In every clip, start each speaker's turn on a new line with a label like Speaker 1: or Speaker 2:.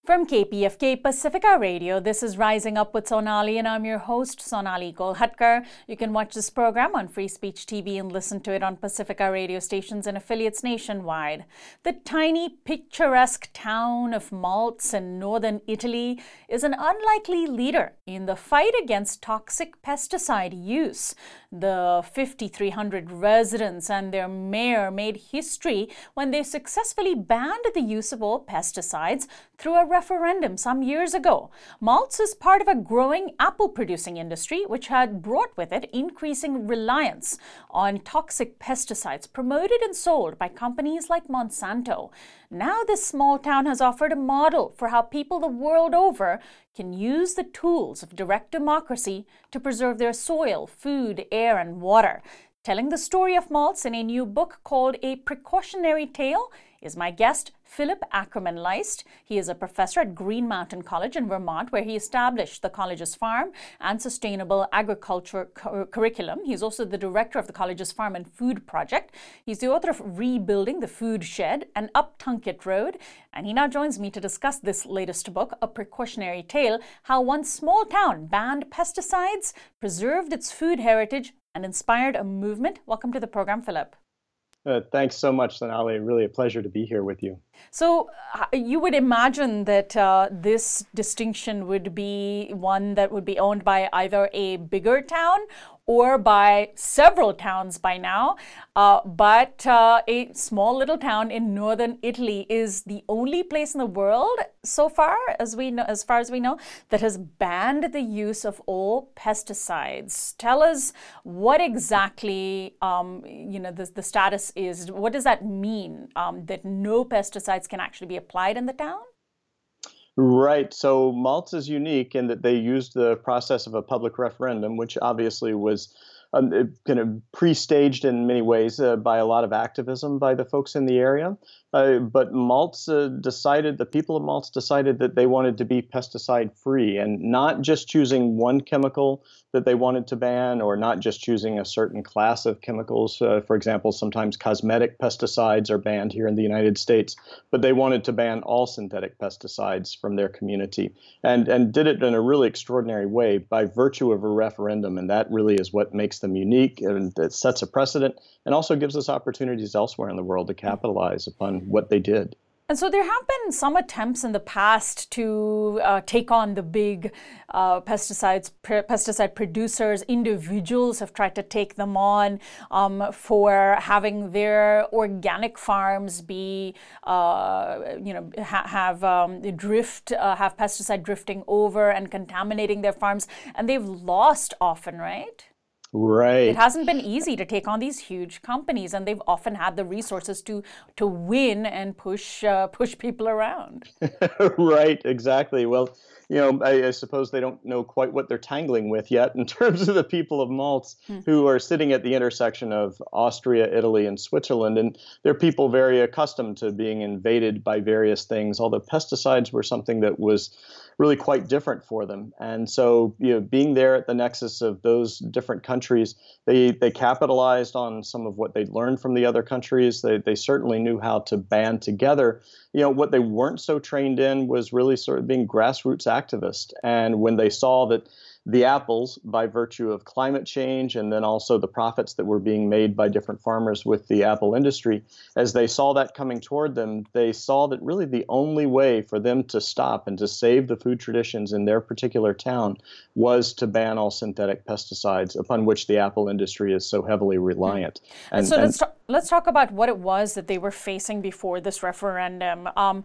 Speaker 1: From KPFK Pacifica Radio, this is Rising Up with Sonali, and I'm your host, Sonali Golhatkar. You can watch this program on Free Speech TV and listen to it on Pacifica radio stations and affiliates nationwide. The tiny, picturesque town of Maltz in northern Italy is an unlikely leader in the fight against toxic pesticide use. The 5,300 residents and their mayor made history when they successfully banned the use of all pesticides through a referendum some years ago. Maltz is part of a growing apple-producing industry, which had brought with it increasing reliance on toxic pesticides promoted and sold by companies like Monsanto. Now this small town has offered a model for how people the world over can use the tools of direct democracy to preserve their soil, food, air, and water. Telling the story of Maltz in a new book called A Precautionary Tale is my guest, Philip Ackerman Leist. He is a professor at Green Mountain College in Vermont, where he established the college's farm and sustainable agriculture curriculum. He's also the director of the college's Farm and Food Project. He's the author of Rebuilding the Food Shed and Up Tunkett Road. And he now joins me to discuss this latest book, A Precautionary Tale, how one small town banned pesticides, preserved its food heritage, and inspired a movement. Welcome to the program, Philip.
Speaker 2: Thanks so much, Sonali. Really a pleasure to be here with you.
Speaker 1: So you would imagine that this distinction would be one that would be owned by either a bigger town or by several towns by now. But a small little town in northern Italy is the only place in the world so far as we know, that has banned the use of all pesticides. Tell us what exactly the status is. What does that mean, that no pesticides can actually be applied in the town?
Speaker 2: Right. So Maltz is unique in that they used the process of a public referendum, which obviously was kind of pre-staged in many ways by a lot of activism by the folks in the area. But the people of Maltz decided that they wanted to be pesticide-free, and not just choosing one chemical that they wanted to ban, or not just choosing a certain class of chemicals. For example, sometimes cosmetic pesticides are banned here in the United States, but they wanted to ban all synthetic pesticides from their community, and did it in a really extraordinary way by virtue of a referendum. And that really is what makes them unique, and it sets a precedent, and also gives us opportunities elsewhere in the world to capitalize upon what they did.
Speaker 1: And so there have been some attempts in the past to take on the big pesticide producers. Individuals have tried to take them on for having their organic farms be, have pesticide drifting over and contaminating their farms, and they've lost often, right?
Speaker 2: Right.
Speaker 1: It hasn't been easy to take on these huge companies, and they've often had the resources to win and push people around.
Speaker 2: Right, exactly. Well, I suppose they don't know quite what they're tangling with yet in terms of the people of Maltz, who are sitting at the intersection of Austria, Italy, and Switzerland. And they're people very accustomed to being invaded by various things, although pesticides were something that was really quite different for them. And so, being there at the nexus of those different countries, they capitalized on some of what they'd learned from the other countries. They certainly knew how to band together. What they weren't so trained in was really sort of being grassroots activists. And when they saw that the apples, by virtue of climate change and then also the profits that were being made by different farmers with the apple industry, as they saw that coming toward them, they saw that really the only way for them to stop and to save the food traditions in their particular town was to ban all synthetic pesticides, upon which the apple industry is so heavily reliant.
Speaker 1: And so let's talk about what it was that they were facing before this referendum. Are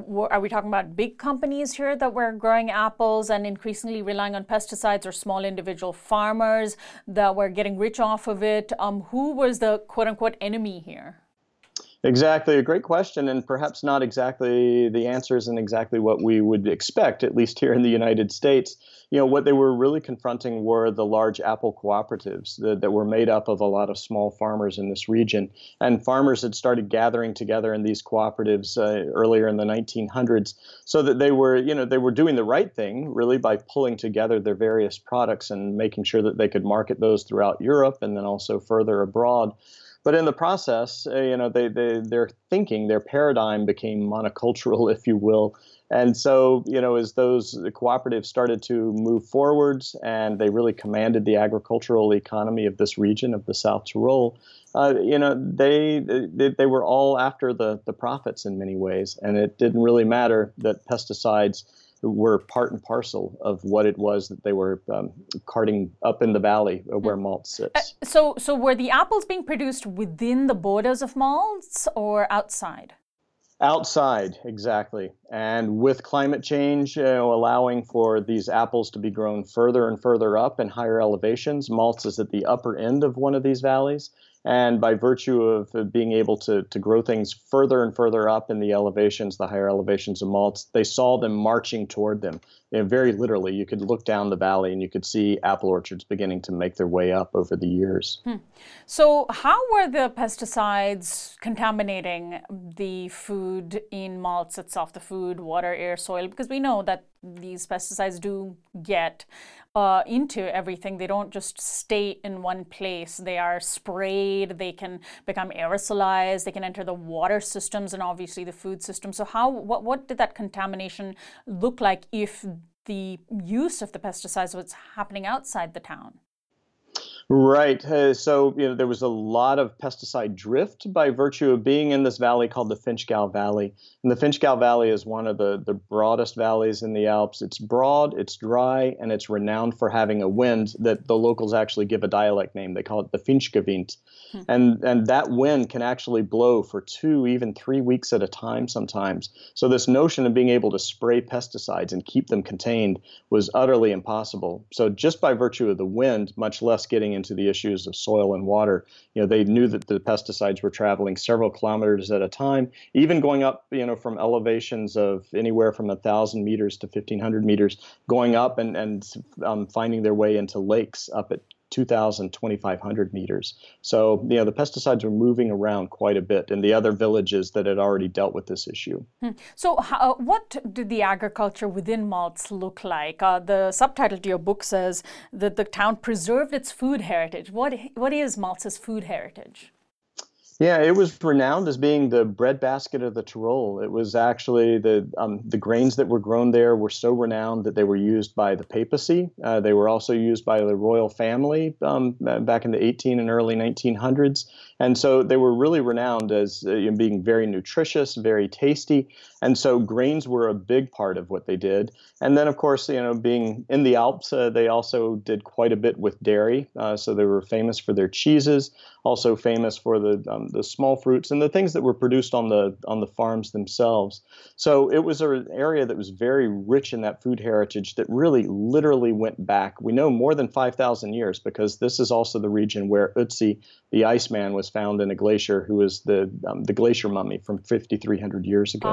Speaker 1: we talking about big companies here that were growing apples and increasingly relying on pesticides, or small individual farmers that were getting rich off of it? Who was the quote-unquote enemy here?
Speaker 2: Exactly. A great question, and perhaps not exactly the answer isn't exactly what we would expect, at least here in the United States. What they were really confronting were the large apple cooperatives that were made up of a lot of small farmers in this region. And farmers had started gathering together in these cooperatives earlier in the 1900s, so that they were doing the right thing, really, by pulling together their various products and making sure that they could market those throughout Europe and then also further abroad. But in the process, their thinking, their paradigm became monocultural, if you will, And so, as those cooperatives started to move forwards and they really commanded the agricultural economy of this region of the South Tyrol, they were all after the profits in many ways. And it didn't really matter that pesticides were part and parcel of what it was that they were carting up in the valley where Maltz sits.
Speaker 1: So were the apples being produced within the borders of Maltz or outside?
Speaker 2: Outside, exactly. And with climate change allowing for these apples to be grown further and further up in higher elevations, Maltz is at the upper end of one of these valleys. And by virtue of being able to grow things further and further up in the elevations, the higher elevations of Maltz, they saw them marching toward them. Very literally, you could look down the valley and you could see apple orchards beginning to make their way up over the years.
Speaker 1: So how were the pesticides contaminating the food in Maltz itself, the food, water, air, soil? Because we know that these pesticides do get into everything. They don't just stay in one place. They are sprayed. They can become aerosolized. They can enter the water systems and obviously the food system. So what did that contamination look like if the use of the pesticides was happening outside the town?
Speaker 2: Right. So there was a lot of pesticide drift by virtue of being in this valley called the Finchgau Valley. And the Finchgau Valley is one of the broadest valleys in the Alps. It's broad, it's dry, and it's renowned for having a wind that the locals actually give a dialect name. They call it the Finchgewind. And that wind can actually blow for 2, even 3 weeks at a time sometimes. So this notion of being able to spray pesticides and keep them contained was utterly impossible. So just by virtue of the wind, much less getting into the issues of soil and water, they knew that the pesticides were traveling several kilometers at a time, even going up, from elevations of anywhere from 1,000 meters to 1,500 meters, going up and finding their way into lakes up at 2,000, 2,500 meters. So, the pesticides were moving around quite a bit in the other villages that had already dealt with this issue.
Speaker 1: So what did the agriculture within Maltz look like? The subtitle to your book says that the town preserved its food heritage. What is Maltz's food heritage?
Speaker 2: Yeah, it was renowned as being the breadbasket of the Tyrol. It was actually the grains that were grown there were so renowned that they were used by the papacy. They were also used by the royal family back in the 18 and early 1900s. And so they were really renowned as being very nutritious, very tasty. And so grains were a big part of what they did. And then, of course, being in the Alps, they also did quite a bit with dairy. So they were famous for their cheeses, also famous for the small fruits and the things that were produced on the farms themselves. So it was an area that was very rich in that food heritage that really literally went back. We know more than 5,000 years because this is also the region where Ötzi, the Iceman, was found in a glacier, who was the glacier mummy from 5,300 years ago.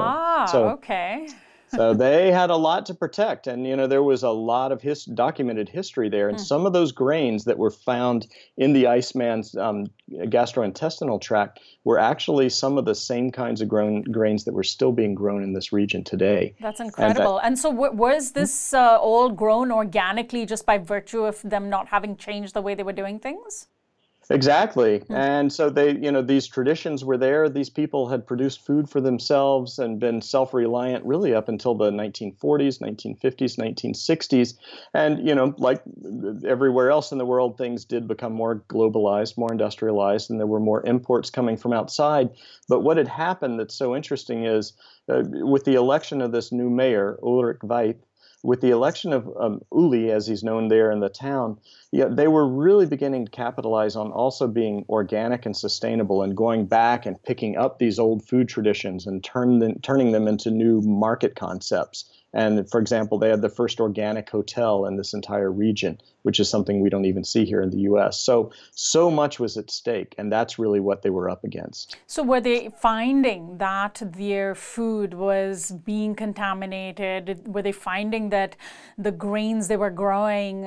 Speaker 1: Okay.
Speaker 2: So they had a lot to protect, and there was a lot of documented history there. And some of those grains that were found in the Iceman's gastrointestinal tract were actually some of the same kinds of grains that were still being grown in this region today.
Speaker 1: That's incredible. And so was this all grown organically just by virtue of them not having changed the way they were doing things?
Speaker 2: Exactly. And so these traditions were there. These people had produced food for themselves and been self-reliant really up until the 1940s, 1950s, 1960s. And, like everywhere else in the world, things did become more globalized, more industrialized, and there were more imports coming from outside. But what had happened that's so interesting is with the election of this new mayor, Ulrich Weith, with the election of Uli, as he's known there in the town, they were really beginning to capitalize on also being organic and sustainable and going back and picking up these old food traditions and turning them into new market concepts. And for example, they had the first organic hotel in this entire region, which is something we don't even see here in the U.S. So much was at stake, and that's really what they were up against.
Speaker 1: So were they finding that their food was being contaminated? Were they finding that the grains they were growing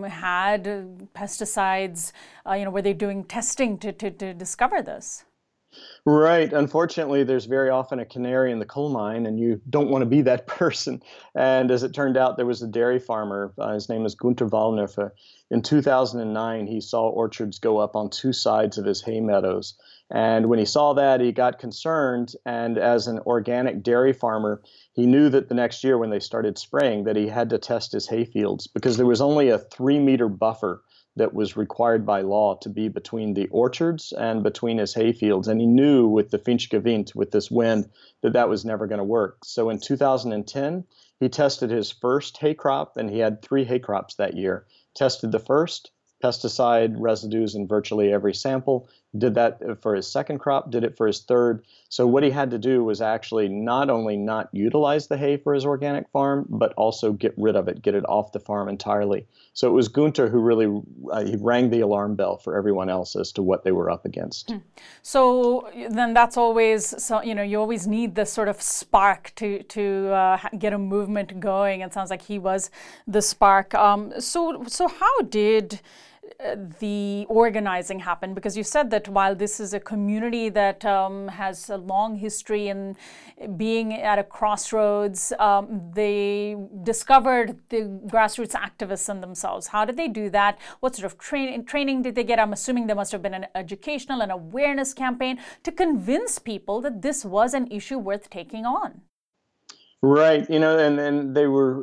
Speaker 1: had pesticides? Were they doing testing to discover this?
Speaker 2: Right. Unfortunately, there's very often a canary in the coal mine, and you don't want to be that person. And as it turned out, there was a dairy farmer. His name is Gunter Wallnerfe. In 2009, he saw orchards go up on two sides of his hay meadows. And when he saw that, he got concerned. And as an organic dairy farmer, he knew that the next year when they started spraying, that he had to test his hay fields because there was only a 3 meter buffer that was required by law to be between the orchards and between his hay fields. And he knew with the Finske wind, with this wind, that that was never going to work. So in 2010, he tested his first hay crop, and he had 3 hay crops that year. Tested the first, pesticide residues in virtually every sample, did that for his second crop, did it for his third. So what he had to do was actually not only not utilize the hay for his organic farm, but also get rid of it, get it off the farm entirely. So it was Gunter who really he rang the alarm bell for everyone else as to what they were up against.
Speaker 1: So then that's always, so you always need this sort of spark to get a movement going. It sounds like he was the spark. So how did the organizing happen? Because you said that while this is a community that has a long history in being at a crossroads, they discovered the grassroots activists in themselves. How did they do that? What sort of training did they get? I'm assuming there must have been an educational and awareness campaign to convince people that this was an issue worth taking on.
Speaker 2: Right, and they were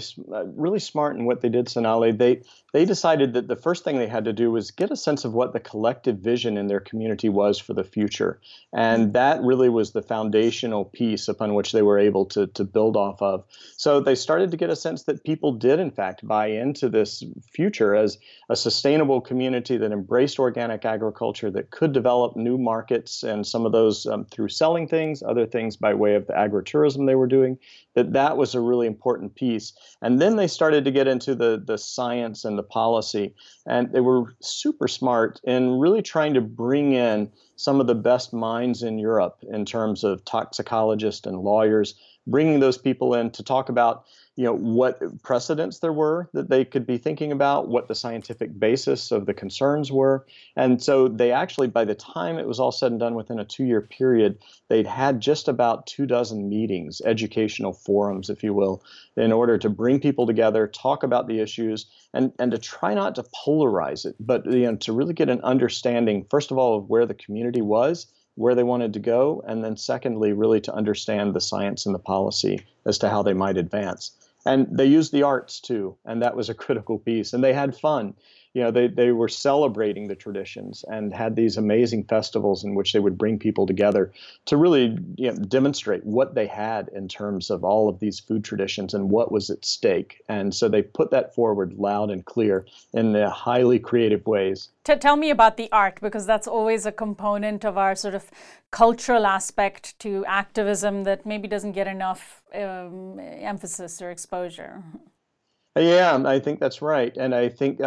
Speaker 2: really smart in what they did, Sonali. They decided that the first thing they had to do was get a sense of what the collective vision in their community was for the future, and that really was the foundational piece upon which they were able to build off of. So they started to get a sense that people did, in fact, buy into this future as a sustainable community that embraced organic agriculture, that could develop new markets, and some of those through selling things, other things by way of the agritourism they were doing. That was a really important piece. And then they started to get into the science and the policy. And they were super smart in really trying to bring in some of the best minds in Europe in terms of toxicologists and lawyers, bringing those people in to talk about what precedents there were that they could be thinking about, what the scientific basis of the concerns were. And so they actually, by the time it was all said and done within a 2-year period, they'd had just about 24 meetings, educational forums, if you will, in order to bring people together, talk about the issues, and to try not to polarize it, but to really get an understanding, first of all, of where the community was, where they wanted to go, and then secondly, really to understand the science and the policy as to how they might advance. And they used the arts too, and that was a critical piece. And they had fun. They were celebrating the traditions and had these amazing festivals in which they would bring people together to really demonstrate what they had in terms of all of these food traditions and what was at stake. And so they put that forward loud and clear in highly creative ways.
Speaker 1: Tell me about the art, because that's always a component of our sort of cultural aspect to activism that maybe doesn't get enough emphasis or exposure.
Speaker 2: Yeah, I think that's right. And I think,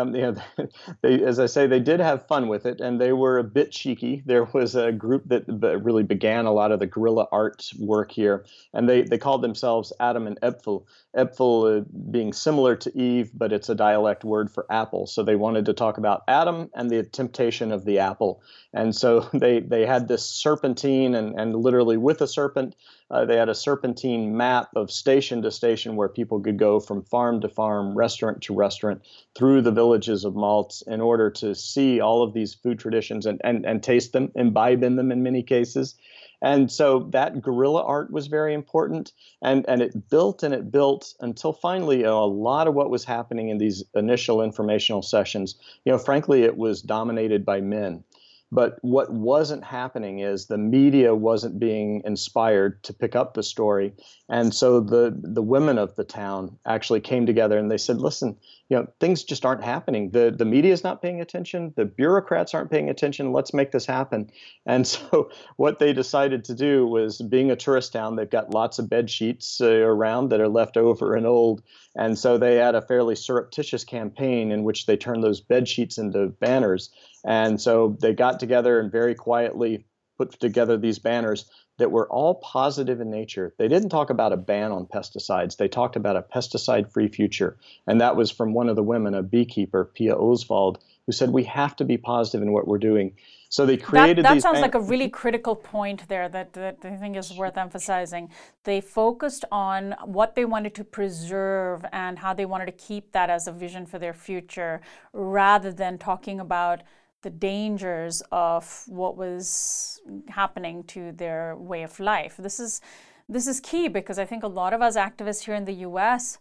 Speaker 2: they, as I say, they did have fun with it, and they were a bit cheeky. There was a group that really began a lot of the guerrilla art work here, and they called themselves Adam and Epfel. Epfel being similar to Eve, but it's a dialect word for apple. So they wanted to talk about Adam and the temptation of the apple. And so they had this serpentine, and literally with a serpent, they had a serpentine map of station to station where people could go from farm to farm, restaurant to restaurant, through the villages of Malts in order to see all of these food traditions and taste them, imbibe in them in many cases. And so that guerrilla art was very important, and it built until finally a lot of what was happening in these initial informational sessions, frankly, it was dominated by men. But what wasn't happening is the media wasn't being inspired to pick up the story. And so the women of the town actually came together and they said, listen, things just aren't happening. The media is not paying attention. The bureaucrats aren't paying attention. Let's make this happen. And so what they decided to do was, being a tourist town, they've got lots of bed sheets around that are left over and old. And so they had a fairly surreptitious campaign in which they turned those bed sheets into banners. And so they got together and very quietly put together these banners that were all positive in nature. They didn't talk about a ban on pesticides. They talked about a pesticide-free future. And that was from one of the women, a beekeeper, Pia Oswald, who said we have to be positive in what we're doing. So they created
Speaker 1: that
Speaker 2: these.
Speaker 1: That sounds like a really critical point there that I think is worth emphasizing. They focused on what they wanted to preserve and how they wanted to keep that as a vision for their future, rather than talking about the dangers of what was happening to their way of life. This is key, because I think a lot of us activists here in the US,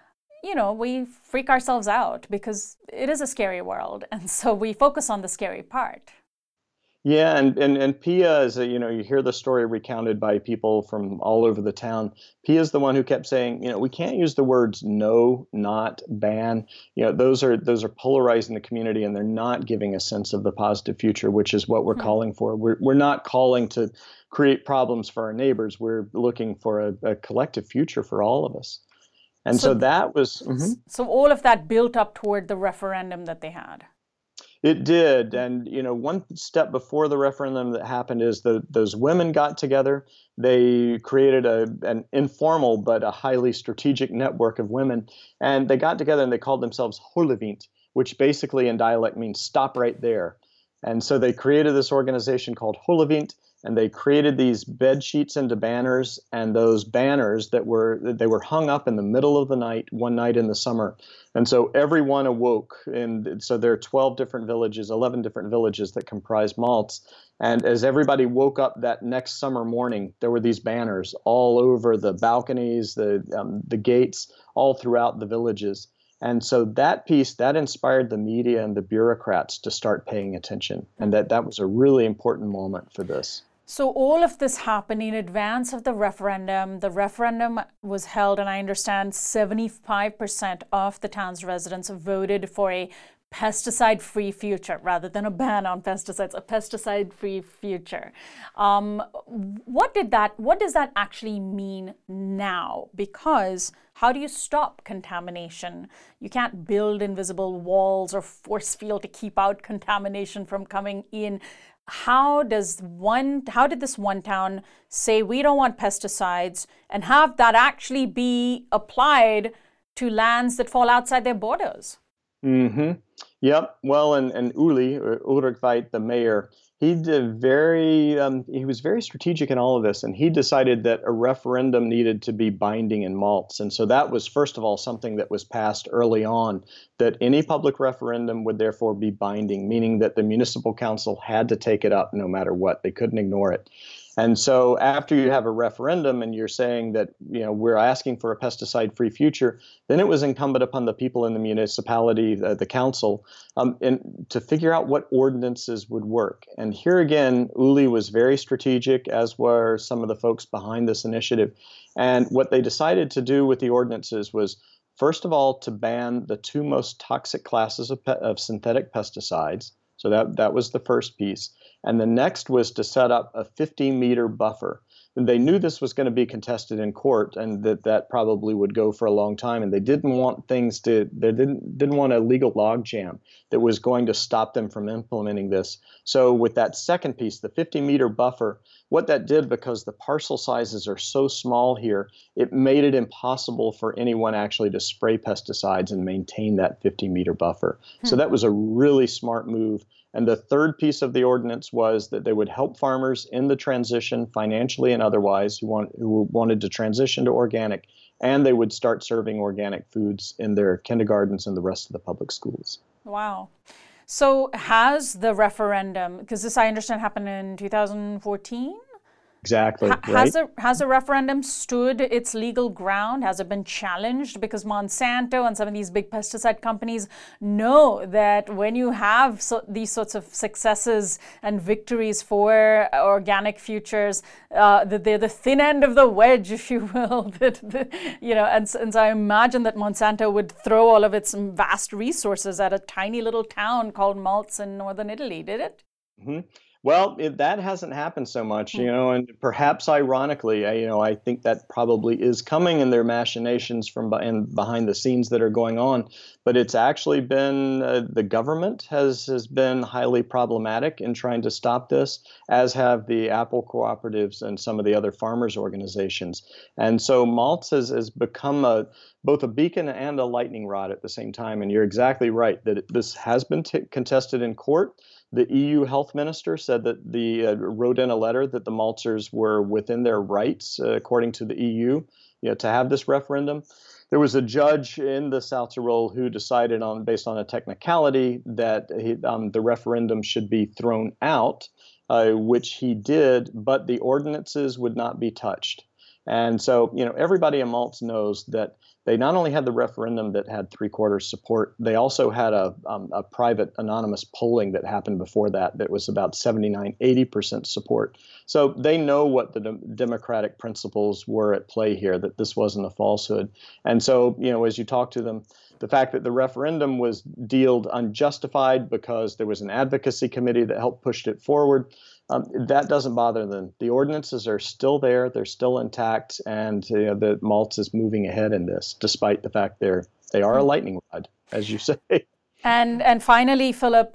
Speaker 1: we freak ourselves out because it is a scary world. And so we focus on the scary part.
Speaker 2: Yeah, and Pia is you hear the story recounted by people from all over the town. Pia is the one who kept saying, we can't use the words no, not, ban. Those are polarizing the community, and they're not giving a sense of the positive future, which is what we're calling for. We're not calling to create problems for our neighbors. We're looking for a collective future for all of us. And so that was.
Speaker 1: So all of that built up toward the referendum that they had.
Speaker 2: It did. And, one step before the referendum that happened is those women got together. They created an informal but a highly strategic network of women. And they got together and they called themselves Holevint, which basically in dialect means stop right there. And so they created this organization called Holevint, and they created these bed sheets into banners, and those banners they were hung up in the middle of the night, one night in the summer. And so everyone awoke, and so there are 11 different villages that comprise Malts. And as everybody woke up that next summer morning, there were these banners all over the balconies, the gates, all throughout the villages. And so that piece, that inspired the media and the bureaucrats to start paying attention. And that was a really important moment for this.
Speaker 1: So all of this happened in advance of the referendum. The referendum was held, and I understand 75% of the town's residents voted for a pesticide-free future rather than a ban on pesticides, a pesticide-free future. What does that actually mean now? Because how do you stop contamination? You can't build invisible walls or force field to keep out contamination from coming in. How did this one town say we don't want pesticides and have that actually be applied to lands that fall outside their borders?
Speaker 2: Mm-hmm. Yep. Well, and Ulrich Veit, the mayor, he was very strategic in all of this, and he decided that a referendum needed to be binding in Malts. And so that was, first of all, something that was passed early on, that any public referendum would therefore be binding, meaning that the municipal council had to take it up no matter what. They couldn't ignore it. And so after you have a referendum and you're saying that, we're asking for a pesticide-free future, then it was incumbent upon the people in the municipality, the council, and to figure out what ordinances would work. And here again, Uli was very strategic, as were some of the folks behind this initiative. And what they decided to do with the ordinances was, first of all, to ban the two most toxic classes of synthetic pesticides. So that was the first piece. And the next was to set up a 50-meter buffer. And they knew this was going to be contested in court, and that probably would go for a long time. And they didn't want they didn't want a legal logjam that was going to stop them from implementing this. So with that second piece, the 50-meter buffer, what that did, because the parcel sizes are so small here, it made it impossible for anyone actually to spray pesticides and maintain that 50-meter buffer. So that was a really smart move. And the third piece of the ordinance was that they would help farmers in the transition, financially and otherwise, who wanted to transition to organic, and they would start serving organic foods in their kindergartens and the rest of the public schools.
Speaker 1: Wow. So has the referendum, because this I understand happened in 2014?
Speaker 2: Exactly. Right?
Speaker 1: Has a referendum stood its legal ground? Has it been challenged? Because Monsanto and some of these big pesticide companies know that when you have these sorts of successes and victories for organic futures, that they're the thin end of the wedge, if you will. And so I imagine that Monsanto would throw all of its vast resources at a tiny little town called Malts in northern Italy. Did it?
Speaker 2: Mm-hmm. Well, that hasn't happened so much, and perhaps ironically, I think that probably is coming in their machinations and behind the scenes that are going on. But it's actually been the government has been highly problematic in trying to stop this, as have the apple cooperatives and some of the other farmers organizations. And so Malts has become both a beacon and a lightning rod at the same time. And you're exactly right that this has been contested in court. The EU health minister said that wrote in a letter that the Maltesers were within their rights, according to the EU, to have this referendum. There was a judge in the South Tyrol who decided based on a technicality that the referendum should be thrown out, which he did, but the ordinances would not be touched. And so, everybody in Malta knows that they not only had the referendum that had 3/4 support, they also had a private anonymous polling that happened before that was about 79, 80% support. So they know what the democratic principles were at play here, that this wasn't a falsehood. And so, as you talk to them, the fact that the referendum was deemed unjustified because there was an advocacy committee that helped push it forward, that doesn't bother them. The ordinances are still there; they're still intact, and the Malta is moving ahead in this, despite the fact they are a lightning rod, as you say.
Speaker 1: And finally, Philip,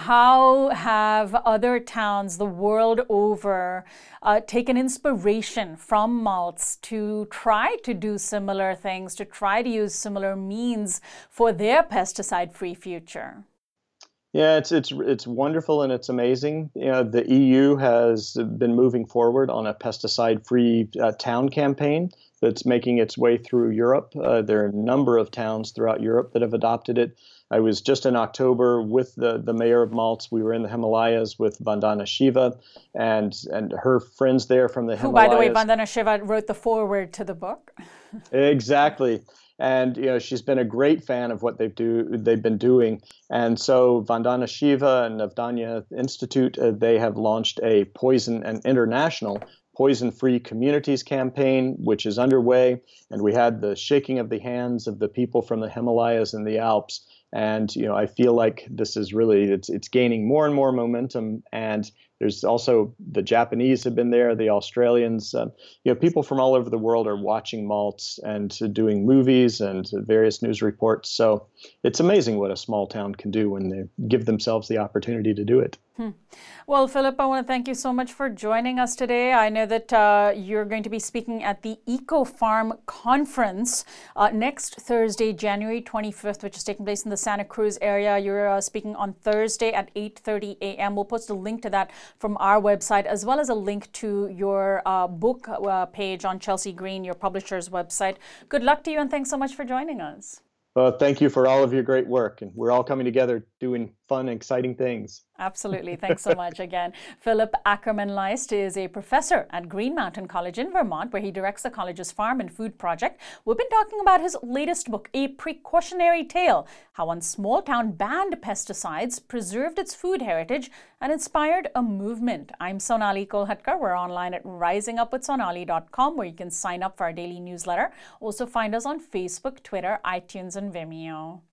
Speaker 1: how have other towns the world over taken inspiration from Malta to try to do similar things, to try to use similar means for their pesticide-free future?
Speaker 2: Yeah, it's wonderful and it's amazing. The EU has been moving forward on a pesticide-free town campaign that's making its way through Europe. There are a number of towns throughout Europe that have adopted it. I was just in October with the mayor of Malta. We were in the Himalayas with Vandana Shiva and her friends there from the Himalayas.
Speaker 1: Who, by the way, Vandana Shiva wrote the foreword to the book.
Speaker 2: Exactly. And she's been a great fan of what they've been doing. And so Vandana Shiva and Navdanya Institute, they have launched a international poison-free communities campaign, which is underway. And we had the shaking of the hands of the people from the Himalayas and the Alps. And I feel like this is really it's gaining more and more momentum. And there's also the Japanese have been there, the Australians. People from all over the world are watching Malta and doing movies and various news reports. So it's amazing what a small town can do when they give themselves the opportunity to do it.
Speaker 1: Well, Philip, I want to thank you so much for joining us today. I know that you're going to be speaking at the EcoFarm Conference next Thursday, January 25th, which is taking place in the Santa Cruz area. You're speaking on Thursday at 8:30 a.m. We'll post a link to that from our website, as well as a link to your book page on Chelsea Green, your publisher's website. Good luck to you, and thanks so much for joining us.
Speaker 2: Well, thank you for all of your great work. And we're all coming together doing fun, exciting things.
Speaker 1: Absolutely. Thanks so much again. Philip Ackerman-Leist is a professor at Green Mountain College in Vermont, where he directs the college's farm and food project. We've been talking about his latest book, A Precautionary Tale, how one small town banned pesticides, preserved its food heritage, and inspired a movement. I'm Sonali Kolhatkar. We're online at risingupwithsonali.com, where you can sign up for our daily newsletter. Also find us on Facebook, Twitter, iTunes, and Vimeo.